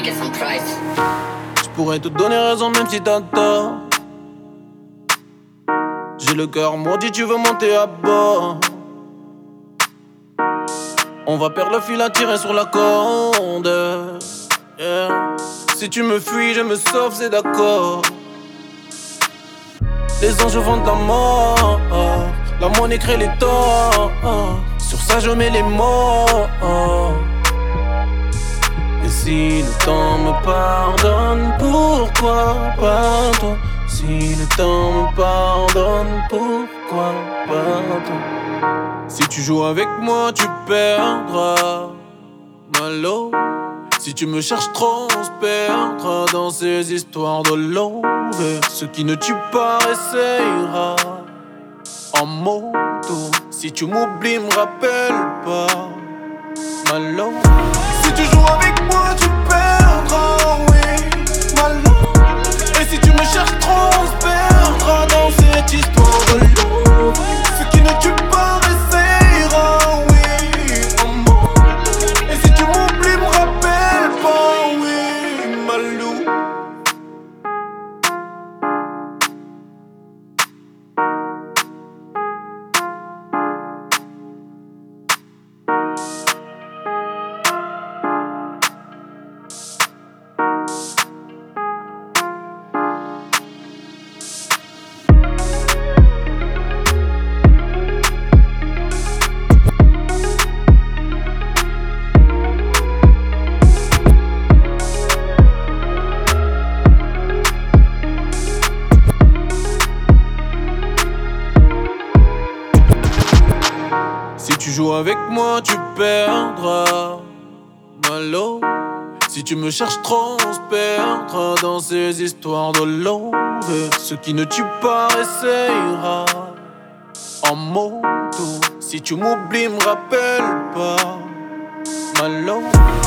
get some price. Je pourrais te donner raison même si t'as tort. J'ai le cœur maudit, tu veux monter à bord. On va perdre le fil à tirer sur la corde. Yeah. Si tu me fuis, je me sauve, c'est d'accord. Les anges vendent la mort. La monnaie crée les torts. Sur ça je mets les mots. Et si le temps me pardonne, pourquoi pas toi? Si le temps me pardonne, pourquoi pas toi? Si tu joues avec moi, tu perdras, Malo. Si tu me cherches trop, on se perdra dans ces histoires de love. Ce qui ne tue pas essayera en moto. Si tu m'oublies, me rappelle pas, Malo. Si tu joues avec moi, tu perdras, oui, Malo. Et si tu me cherches trop, on se perdra dans cette histoire de love. Ce qui ne tue pas essayera, oui, en moto. Et si tu m'oublies, me rappelle pas, oui, Malou. Si tu joues avec moi, tu perdras, Malo. Si tu me cherches trop, on se perdra dans ces histoires de love. Ce qui ne tue pas essayera en moto. Si tu m'oublies, me rappelle pas, Malo.